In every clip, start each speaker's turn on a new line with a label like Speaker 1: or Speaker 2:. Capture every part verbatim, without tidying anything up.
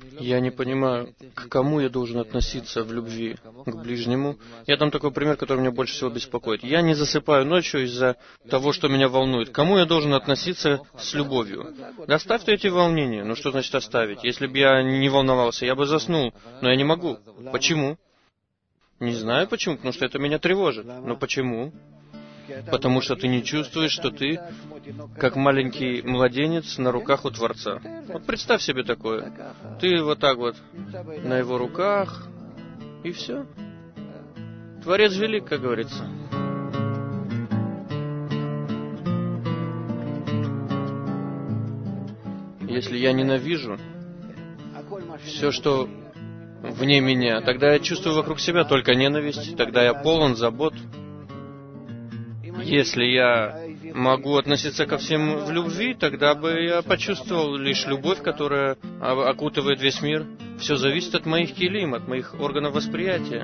Speaker 1: Я не понимаю, к кому я должен относиться в любви, к ближнему. Я дам такой пример, который меня больше всего беспокоит. Я не засыпаю ночью из-за того, что меня волнует. К кому я должен относиться с любовью? Да оставь ты эти волнения. Ну что значит оставить? Если бы я не волновался, я бы заснул. Но я не могу. Почему? Не знаю почему, потому что это меня тревожит. Но почему? Потому что ты не чувствуешь, что ты как маленький младенец на руках у Творца. Вот представь себе такое. Ты вот так вот на его руках, и все. Творец велик, как говорится. Если я ненавижу все, что вне меня, тогда я чувствую вокруг себя только ненависть, тогда я полон забот. Если я могу относиться ко всем в любви, тогда бы я почувствовал лишь любовь, которая окутывает весь мир. Все зависит от моих килим, от моих органов восприятия.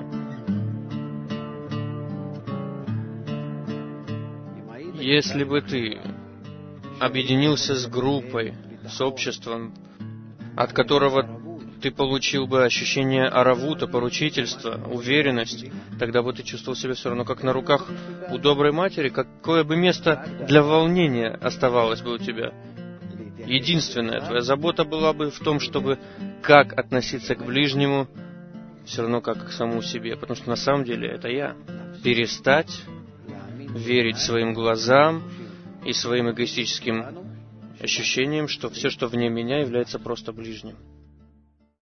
Speaker 1: Если бы ты объединился с группой, с обществом, от которого ты получил бы ощущение аравута, поручительства, уверенность, тогда бы ты чувствовал себя все равно как на руках у доброй матери, какое бы место для волнения оставалось бы у тебя. Единственная твоя забота была бы в том, чтобы как относиться к ближнему, все равно как к самому себе, потому что на самом деле это я. Перестать верить своим глазам и своим эгоистическим ощущениям, что все, что вне меня, является просто ближним.